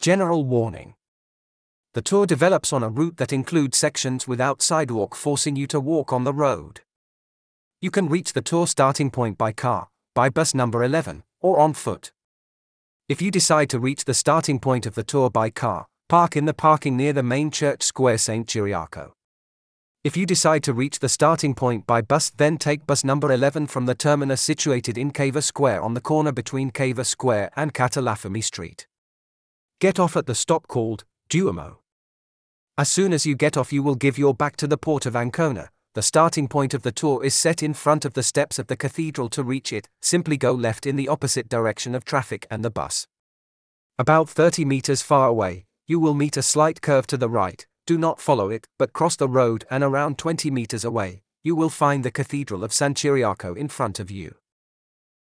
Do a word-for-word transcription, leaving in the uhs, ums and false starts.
General warning. The tour develops on a route that includes sections without sidewalk, forcing you to walk on the road. You can reach the tour starting point by car, by bus number eleven, or on foot. If you decide to reach the starting point of the tour by car, park in the parking near the main church square Saint Ciriaco. If you decide to reach the starting point by bus, then take bus number eleven from the terminus situated in Cava Square on the corner between Cava Square and Catalafimi Street. Get off at the stop called Duomo. As soon as you get off, you will give your back to the port of Ancona. The starting point of the tour is set in front of the steps of the cathedral. To reach it, simply go left in the opposite direction of traffic and the bus. About thirty meters far away, you will meet a slight curve to the right. Do not follow it, but cross the road, and around twenty meters away, you will find the Cathedral of San Ciriaco in front of you.